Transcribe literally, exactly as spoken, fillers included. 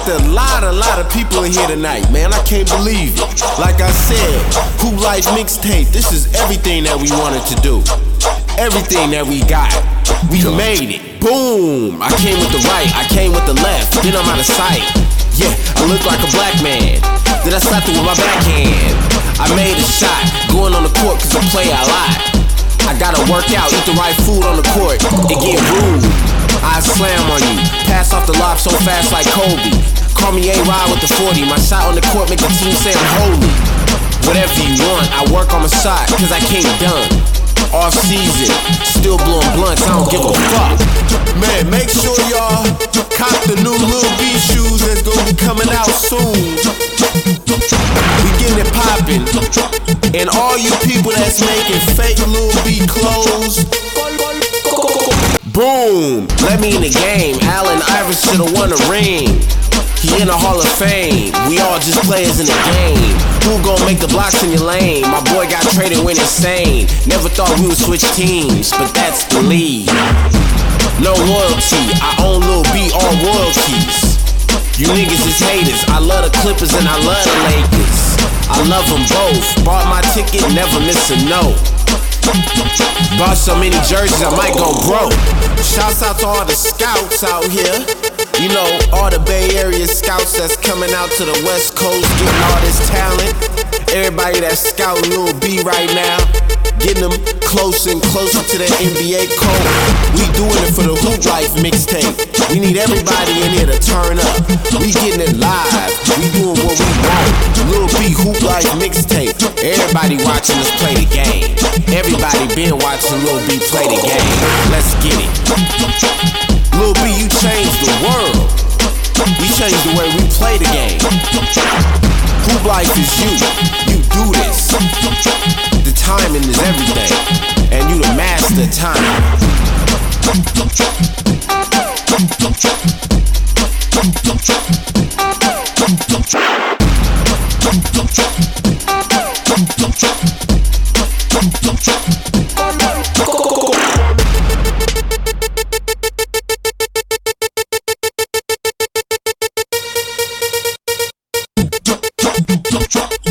a lot, a lot of people in here tonight, man. I can't believe it. Like I said, Hoop Life Mixtape, this is everything that we wanted to do. Everything that we got, we made it. Boom! I came with the right, I came with the left, then I'm out of sight. Yeah, I look like a black man. Then I slapped it with my backhand. I made a shot, going on the court cause I play a lot. I gotta work out, eat the right food on the court, it get rude. I slam on you, pass off the lob so fast like Kobe. Call me A-Rod with the forty, my shot on the court make the team say I'm holy. Whatever you want, I work on my shot cause I came done. Off season, still blowing blunts, I don't give a fuck. Man, make sure y'all cop the new Lil B shoes that's gonna be coming out soon. We getting it poppin'. And all you people that's making fake Lil B clothes, boom, let me in the game. Allen Iverson should've won a ring. He in the Hall of Fame. We all just players in the game. Who gon' make the blocks in your lane? My boy got traded, went insane. Never thought we would switch teams, but that's the league. No loyalty, I own Lil B, all royalties. You niggas is haters, I love the Clippers and I love the Lakers. I love them both, bought my ticket, never miss a note. Bought so many jerseys, I might go broke. Shouts out to all the scouts out here. You know, all the Bay Area scouts that's coming out to the West Coast, getting all this talent. Everybody that's scouting Lil B right now, getting them closer and closer to the N B A code. We doing it for the Hoop Life Mixtape. We need everybody in here to turn up. We getting it live. We doing what we want. Lil B Hoop Life Mixtape. Everybody watching us play the game. Everybody been watching Lil B play the game. Let's get it. Lil B, you changed the world. We changed the way we play the game. Hoop Life is you. You do this. The timing is everything, and you the master of time. Drop